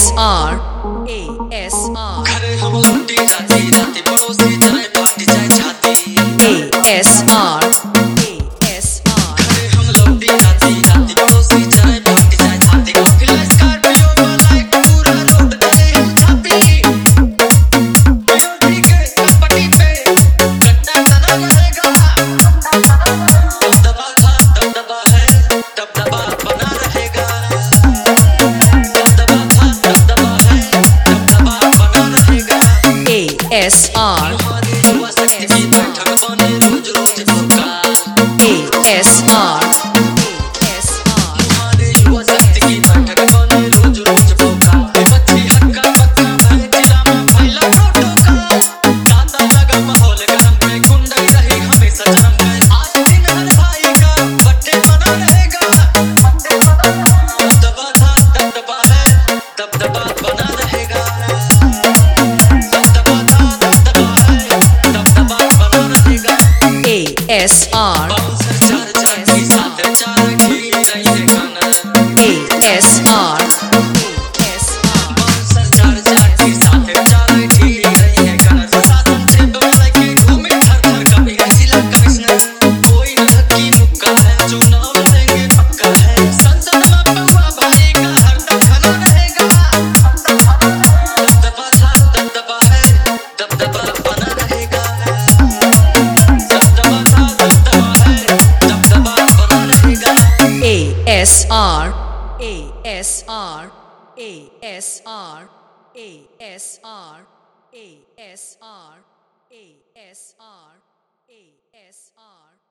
ASR घरे हम लौटी राती राती पड़ोसी जाए पार्टी जाए छाती ASR घरे हम लौटी राती राती पड़ोसी जाए पार्टी जाए छाती फिर स्कॉर्पियो वाला एक पूरा रोड डले हम छापी यूपी के पट्टी पे गड्ढा डला रहेगा दबदबा था दबदबा है दबदबा बना रहेगा दबदबा था दबदबा है दबदबा बना रहेगा ASR हमारी युवा शक्ति की बैठक बने रोज रोज धोखा ASR हमारे युवा शक्ति की बैठक बने रोज रोज धोखा बच्ची हक्का बक्का भाई जिला में फैला टोटोका दादा लगा माहौल गरम पे गुंडाई रही हमेशा जन्म पे आज दिन हर भाई का बर्थडे मना रहेगा दबदबा था दबदबा है दबदबा बना रहेगा दबदबा था दबदबा है दबदबा बना रहेगा ASR बाउंसर चार चार की साथ चार की रही है गाना ASR बाउंसर चार चार की साथ चार की रही है गाना प्रशासन से डोला के घूमे घर घर कभी है जिला कमिश्नर कोई न धक्की मुक्का है चुनाव लड़ेंगे पक्का है संसद में पौवा भाई का हरदम खड़ा रहेगा दबदबा था दबदबा है दबदबा बना रहेगा दबदबा था दबदबा है दबदबा बना रहेगा ASR ASR ASR ASR ASR ASR ASR